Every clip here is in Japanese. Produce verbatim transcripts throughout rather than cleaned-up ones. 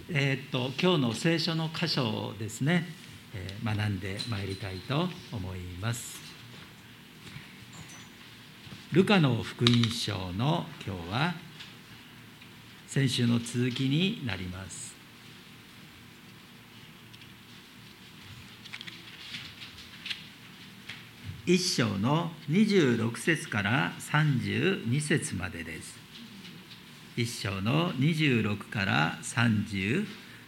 えーっと今日の聖書の箇所をですね、えー学んでまいりたいと思います。ルカの福音書の今日は先週の続きになります。一章のにじゅうろく節からさんじゅうに節までです。一章のにじゅうろくからさんじゅう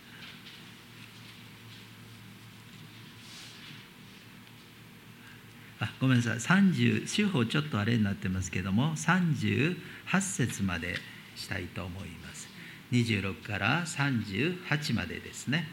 あごめんなさいさんじゅう週報ちょっとあれになってますけどもさんじゅうはち節までしたいと思います。にじゅうろくからさんじゅうはちまでですね。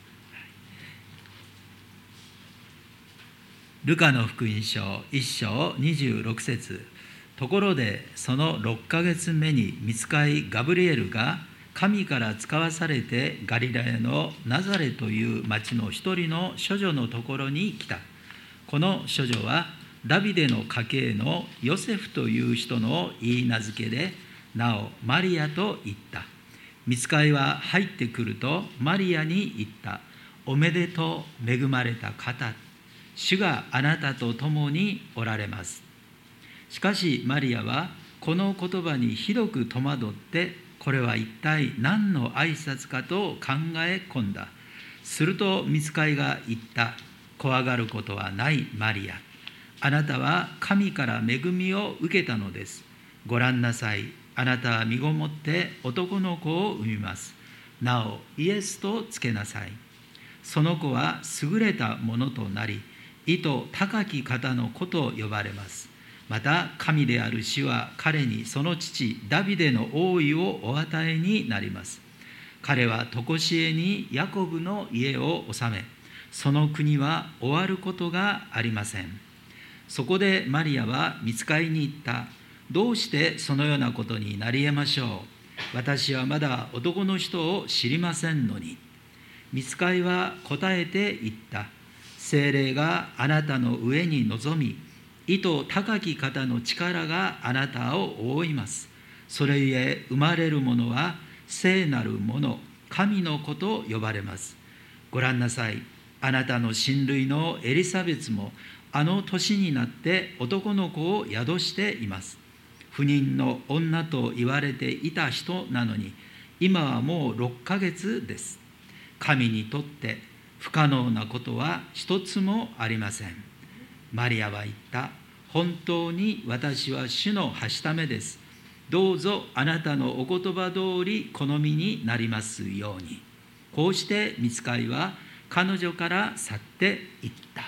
ルカの福音書一章にじゅうろく節。ところでそのろっかげつめに御使いガブリエルが神から使わされてガリラヤのナザレという町の一人の処女のところに来た。この処女はダビデの家系のヨセフという人の言い名付けで、なおマリアと言った。御使いは入ってくるとマリアに言った。おめでとう、恵まれた方、主があなたと共におられます。しかしマリアはこの言葉にひどく戸惑って、これは一体何の挨拶かと考え込んだ。すると御使いが言った。怖がることはないマリア。あなたは神から恵みを受けたのです。ご覧なさい。あなたは身ごもって男の子を産みます。なおイエスとつけなさい。その子は優れたものとなり、意図高き方の子と呼ばれます。また神である主は彼にその父ダビデの王位をお与えになります。彼は常しえにヤコブの家を治め、その国は終わることがありません。そこでマリアは御使いに言った。どうしてそのようなことになり得ましょう。私はまだ男の人を知りませんのに。御使いは答えて言った。聖霊があなたの上に臨み、意図高き方の力があなたを覆います。それゆえ生まれるものは聖なるもの、神の子と呼ばれます。ご覧なさい。あなたの親類のエリザベツもあの年になって男の子を宿しています。不妊の女と言われていた人なのに、今はもうろっかげつです。神にとって不可能なことは一つもありません。マリアは言った。本当に私は主のはしためです。どうぞあなたのお言葉通り好みになりますように。こうして御使いは彼女から去っていった。はい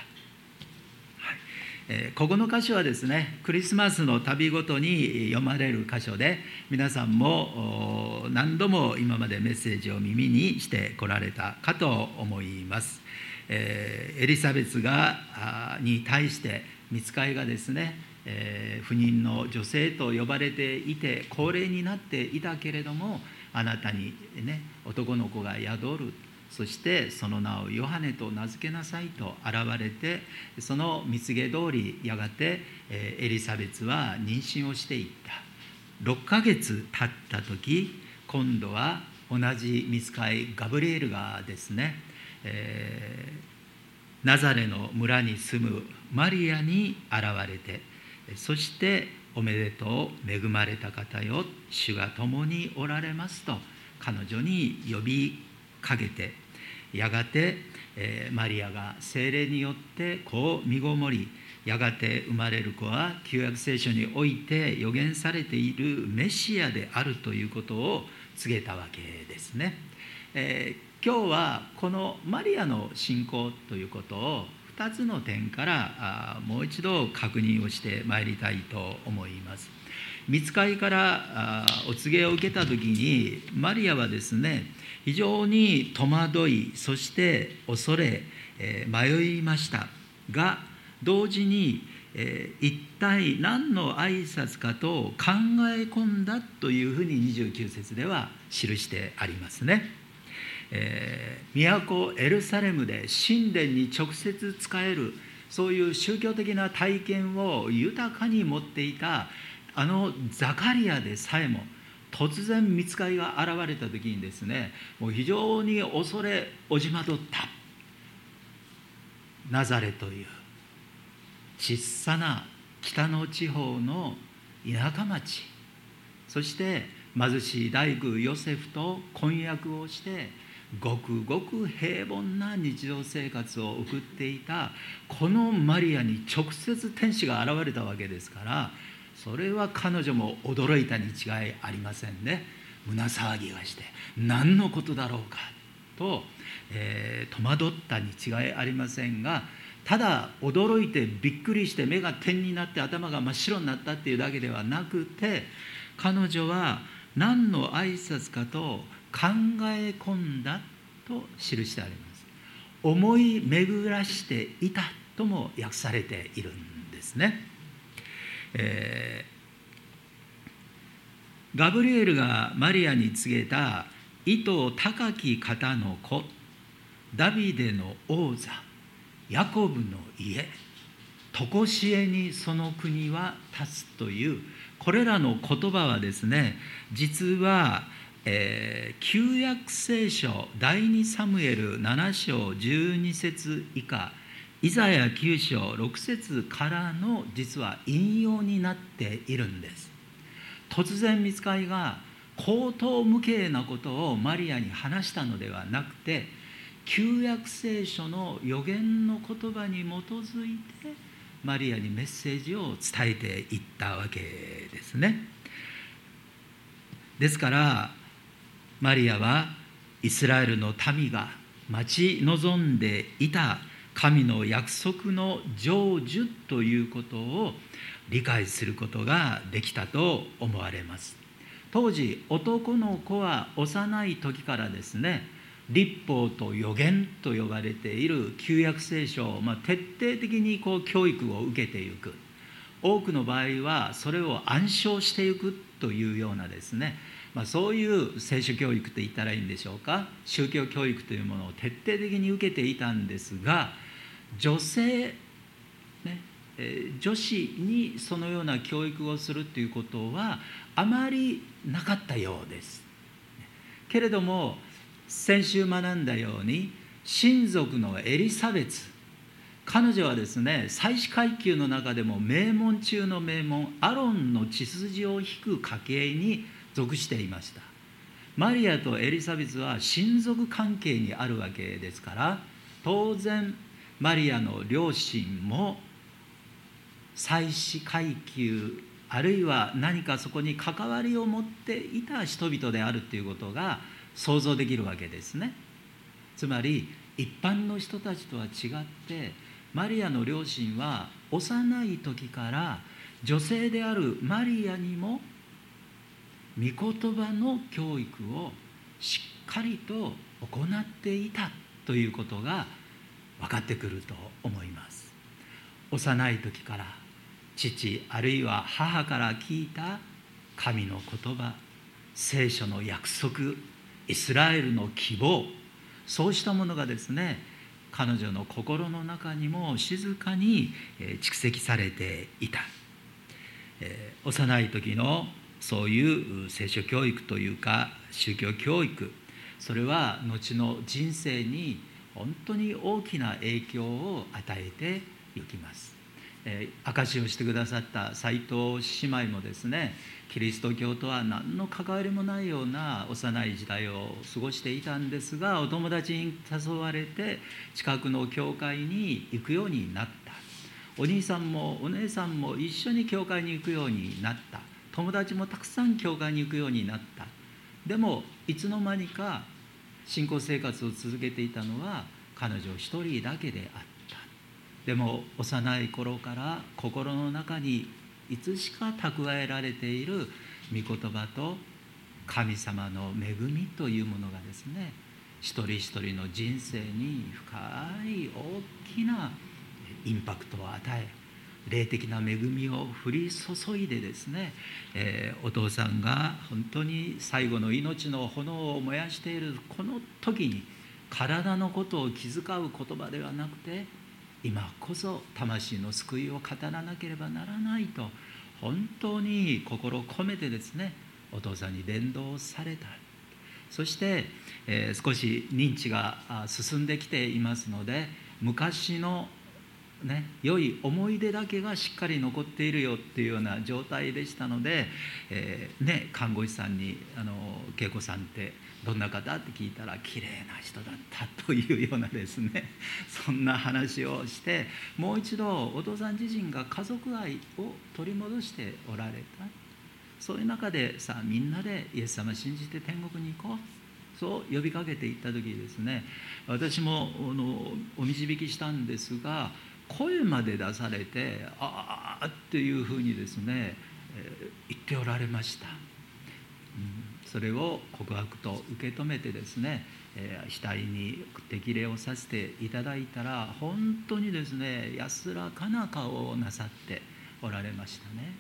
えー、ここの箇所はですね、クリスマスの旅ごとに読まれる箇所で、皆さんも何度も今までメッセージを耳にしてこられたかと思います。えー、エリザベスがに対して御使いがですね、えー、不妊の女性と呼ばれていて高齢になっていたけれども、あなたにね男の子が宿る。そしてその名をヨハネと名付けなさいと現れて、その蜜げ通りやがてエリザベスは妊娠をしていった。ろっかげつ経った時、今度は同じ御使いガブリエルがですね、えー、ナザレの村に住むマリアに現れて、そしておめでとう、恵まれた方よ、主が共におられますと彼女に呼びかけて、やがて、えー、マリアが聖霊によって子を身ごもり、やがて生まれる子は旧約聖書において予言されているメシアであるということを告げたわけですね。えー、今日はこのマリアの信仰ということをふたつの点からもう一度確認をしてまいりたいと思います。御使いからお告げを受けた時にマリアはですね、非常に戸惑い、そして恐れ、えー、迷いましたが、同時に、えー、一体何の挨拶かと考え込んだというふうににじゅうきゅう節では記してありますね。えー、都エルサレムで神殿に直接仕える、そういう宗教的な体験を豊かに持っていたあのザカリアでさえも、 突然御使いが現れた時にですね、もう非常に恐れおじまどったナザレという小さな北の地方の田舎町、そして貧しい大工ヨセフと婚約をしてごくごく平凡な日常生活を送っていたこのマリアに直接天使が現れたわけですから、それは彼女も驚いたに違いありませんね。胸騒ぎがして何のことだろうかと、えー、戸惑ったに違いありませんが、ただ驚いてびっくりして目が点になって頭が真っ白になったっていうだけではなくて、彼女は何の挨拶かと考え込んだと記してあります。思い巡らしていたとも訳されているんですね。えー、ガブリエルがマリアに告げた意図高き方の子、ダビデの王座、ヤコブの家、常しえにその国は立つというこれらの言葉はですね、実は、えー、旧約聖書第二サムエルなな章じゅうに節以下、イザヤきゅう章ろく節からの実は引用になっているんです。突然御使いが荒唐無稽なことをマリアに話したのではなくて、旧約聖書の預言の言葉に基づいてマリアにメッセージを伝えていったわけですね。ですからマリアはイスラエルの民が待ち望んでいた神の約束の成就ということを理解することができたと思われます。当時男の子は幼い時からですね、律法と預言と呼ばれている旧約聖書を、まあ、徹底的にこう教育を受けていく。多くの場合はそれを暗唱していくというようなですね、まあ、そういう聖書教育と言ったらいいんでしょうか、宗教教育というものを徹底的に受けていたんですが、女性、ねえー、女子にそのような教育をするということはあまりなかったようです。けれども先週学んだように、親族のエリザベツ、彼女はですね、祭司階級の中でも名門中の名門、アロンの血筋を引く家系に属していました。マリアとエリザベスは親族関係にあるわけですから、当然マリアの両親も祭司階級、あるいは何かそこに関わりを持っていた人々であるということが想像できるわけですね。つまり一般の人たちとは違ってマリアの両親は幼い時から女性であるマリアにも御言葉の教育をしっかりと行っていたということが分かってくると思います。幼い時から父あるいは母から聞いた神の言葉、聖書の約束、イスラエルの希望、そうしたものがですね、彼女の心の中にも静かに蓄積されていた。えー、幼い時のそういう聖書教育というか宗教教育、それは後の人生に本当に大きな影響を与えていきます。えー、証しをしてくださった斉藤姉妹もですね、キリスト教とは何の関わりもないような幼い時代を過ごしていたんですが、お友達に誘われて近くの教会に行くようになった。お兄さんもお姉さんも一緒に教会に行くようになった。友達もたくさん教会に行くようになった。でもいつの間にか信仰生活を続けていたのは彼女一人だけであった。でも幼い頃から心の中にいつしか蓄えられている御言葉と神様の恵みというものがですね、一人一人の人生に深い大きなインパクトを与え、霊的な恵みを降り注いでですね、えー、お父さんが本当に最後の命の炎を燃やしているこの時に体のことを気遣う言葉ではなくて、今こそ魂の救いを語らなければならないと本当に心を込めてですねお父さんに伝道された。そして、えー、少し認知が進んできていますので、昔のね、良い思い出だけがしっかり残っているよっていうような状態でしたので、えーね、看護師さんにあの「恵子さんってどんな方?」って聞いたら「綺麗な人だった」というようなですね、そんな話をして、もう一度お父さん自身が家族愛を取り戻しておられた。そういう中でさあみんなでイエス様信じて天国に行こう、そう呼びかけていった時ですね、私もあのお導きしたんですが、声まで出されて「ああ」っていうふうにですね、えー、言っておられました、うん、それを告白と受け止めてですね、えー、額に適礼をさせていただいたら、本当にですね安らかな顔をなさっておられましたね。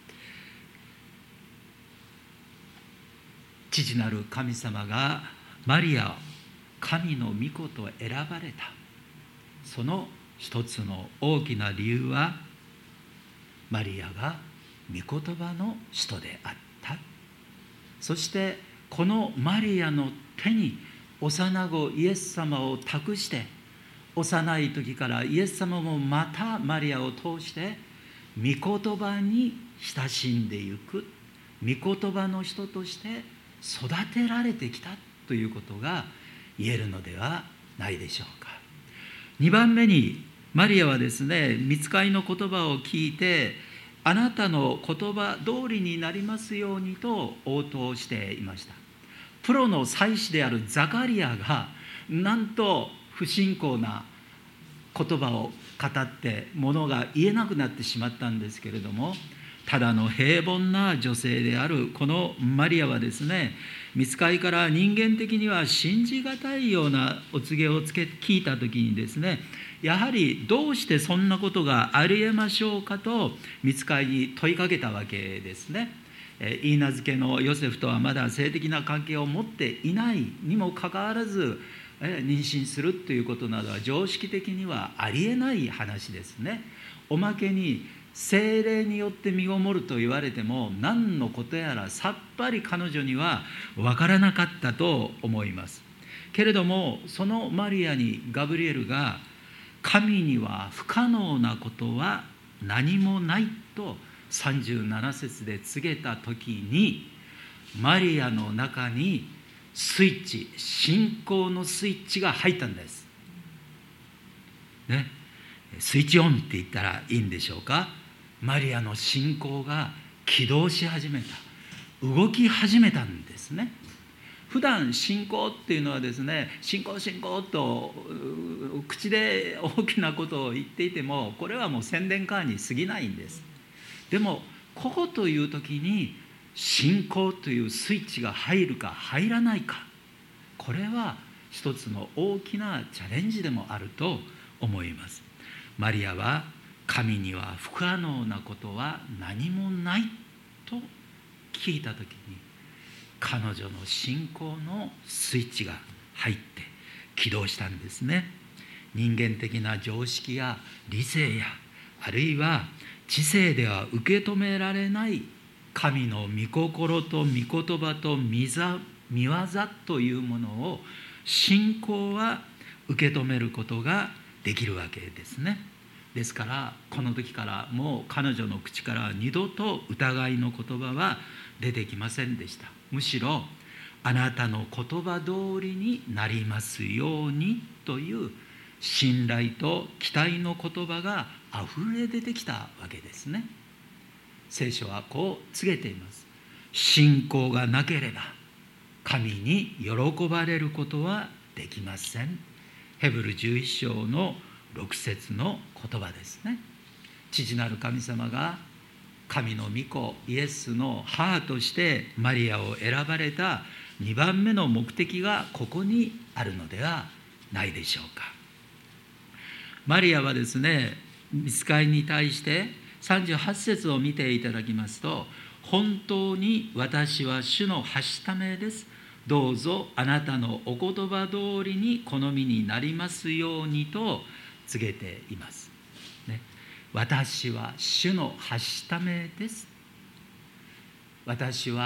父なる神様がマリアを神の御子と選ばれた、その一つの大きな理由は、マリアが御言葉の人であった。そしてこのマリアの手に幼子イエス様を託して、幼い時からイエス様もまたマリアを通して御言葉に親しんでいく、御言葉の人として育てられてきたということが言えるのではないでしょうか。にばんめに、マリアはですね、御使いの言葉を聞いて、あなたの言葉通りになりますようにと応答していました。プロの祭司であるザカリアがなんと不信仰な言葉を語って物が言えなくなってしまったんですけれども、ただの平凡な女性であるこのマリアはですね、御使いから人間的には信じがたいようなお告げをつけ聞いた時にですね、やはりどうしてそんなことがありえましょうかと御使いに問いかけたわけですね。許嫁のヨセフとはまだ性的な関係を持っていないにもかかわらず、妊娠するということなどは常識的にはありえない話ですね。おまけに聖霊によって身ごもると言われても何のことやらさっぱり彼女には分からなかったと思います。けれどもそのマリアにガブリエルが神には不可能なことは何もないとさんじゅうなな節で告げた時に、マリアの中にスイッチ、信仰のスイッチが入ったんです、ね、スイッチオンって言ったらいいんでしょうか。マリアの信仰が起動し始めた、動き始めたんですね。普段信仰っていうのはですね、信仰信仰と口で大きなことを言っていても、これはもう宣伝カーに過ぎないんです。でもここという時に信仰というスイッチが入るか入らないか、これは一つの大きなチャレンジでもあると思います。マリアは神には不可能なことは何もないと聞いた時に、彼女の信仰のスイッチが入って起動したんですね。人間的な常識や理性や、あるいは知性では受け止められない神の御心と御言葉と御業というものを信仰は受け止めることができるわけですね。ですからこの時からもう彼女の口から二度と疑いの言葉は出てきませんでした。むしろあなたの言葉通りになりますようにという信頼と期待の言葉があふれ出てきたわけですね。聖書はこう告げています。信仰がなければ神に喜ばれることはできません。ヘブルじゅういっ章のろく節の言葉ですね。父なる神様が神の御子イエスの母としてマリアを選ばれたにばんめの目的がここにあるのではないでしょうか。マリアはですね、御使いに対してさんじゅうはち節を見ていただきますと、本当に私は主のはしためです。どうぞあなたのお言葉通りに好みになりますようにと告げています、ね、私は主のはしためです。私は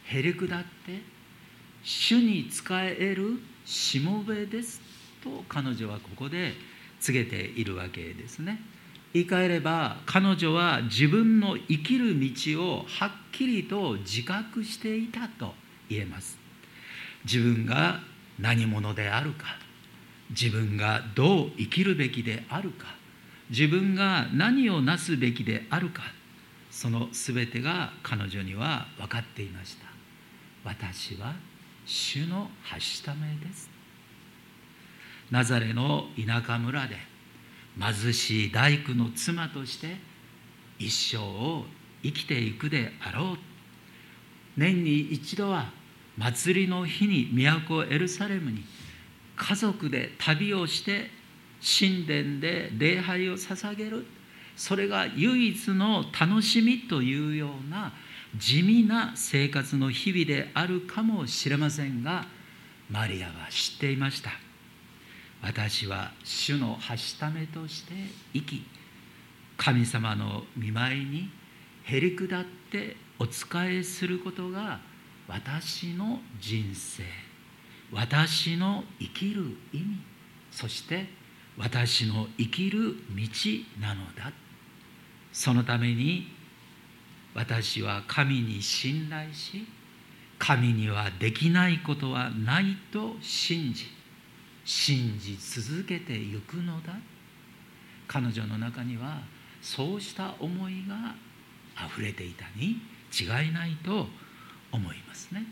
へりくだって主に仕えるしもべですと彼女はここで告げているわけですね。言い換えれば彼女は自分の生きる道をはっきりと自覚していたと言えます。自分が何者であるか、自分がどう生きるべきであるか、自分が何をなすべきであるか、そのすべてが彼女には分かっていました。私は主のはしためです。ナザレの田舎村で貧しい大工の妻として一生を生きていくであろう。年に一度は祭りの日に都エルサレムに家族で旅をして神殿で礼拝を捧げる、それが唯一の楽しみというような地味な生活の日々であるかもしれませんが、マリアは知っていました。私は主のはしためとして生き、神様の御前にへりくだってお仕えすることが私の人生、私の生きる意味、そして私の生きる道なのだ。そのために私は神に信頼し、神にはできないことはないと信じ、信じ続けてゆくのだ。彼女の中にはそうした思いがあふれていたに違いないと思いますね。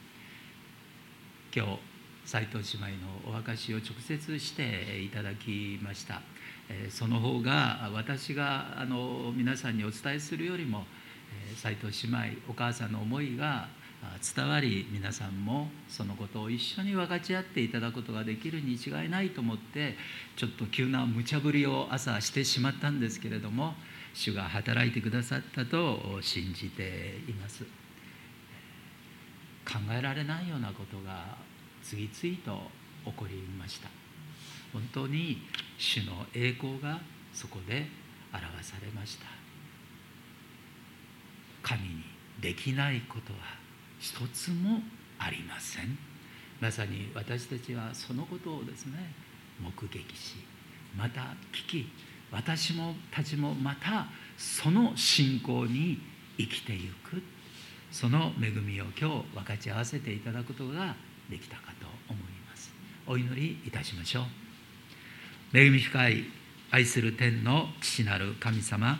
今日斉藤姉妹のお証しを直接していただきました。その方が私があの皆さんにお伝えするよりも斉藤姉妹お母さんの思いが伝わり、皆さんもそのことを一緒に分かち合っていただくことができるに違いないと思って、ちょっと急な無茶ぶりを朝してしまったんですけれども、主が働いてくださったと信じています。考えられないようなことが次々と起こりました。本当に主の栄光がそこで表されました。神にできないことは一つもありません。まさに私たちはそのことをですね、目撃し、また聞き、私もたちもまたその信仰に生きていく、その恵みを今日分かち合わせていただくことができたかと思います。お祈りいたしましょう。恵み深い愛する天の父なる神様、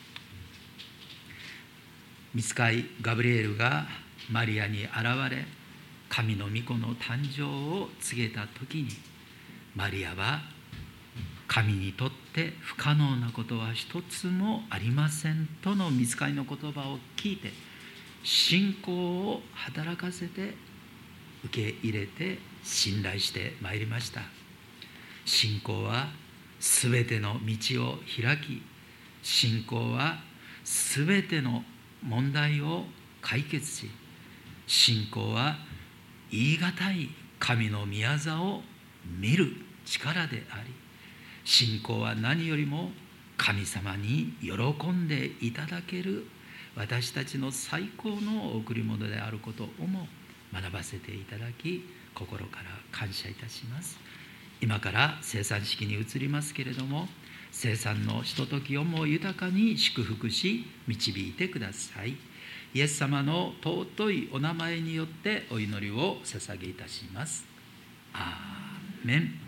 御使いガブリエルがマリアに現れ、神の御子の誕生を告げた時に、マリアは神にとって不可能なことは一つもありませんとの御使いの言葉を聞いて、信仰を働かせて受け入れて信頼してまいりました。信仰はすべての道を開き、信仰はすべての問題を解決し、信仰は言い難い神の御業を見る力であり、信仰は何よりも神様に喜んでいただける私たちの最高の贈り物であることをも学ばせていただき、心から感謝いたします。今から生産式に移りますけれども、生産のひとときをも豊かに祝福し導いてください。イエス様の尊いお名前によってお祈りを捧げいたします。アーメン。